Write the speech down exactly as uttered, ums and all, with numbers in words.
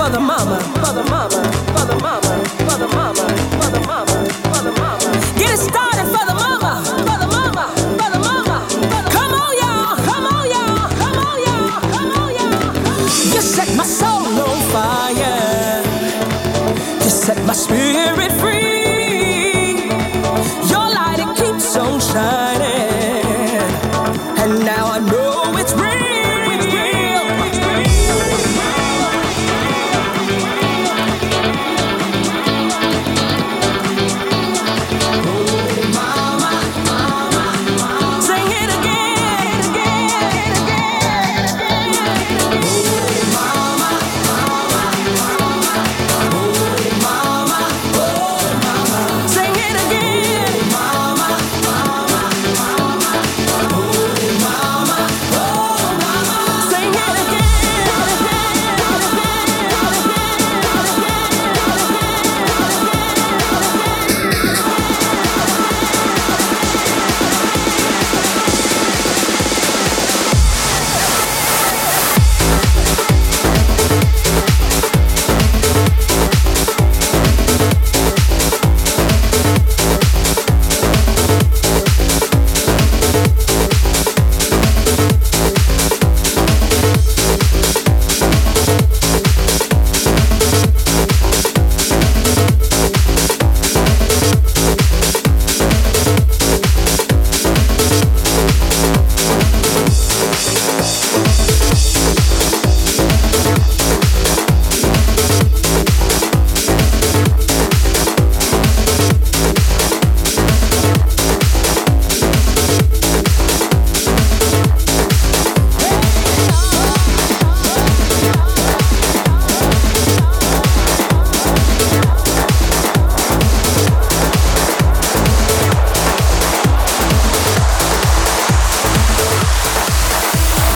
for the mama, for the mama, for the mama, for the mama, for the mama, for the mama. Get it started for the mama, for the mama, for the mama. Come on, y'all, come on, y'all, come on, y'all, come on, y'all. You set my soul on fire. You set my spirit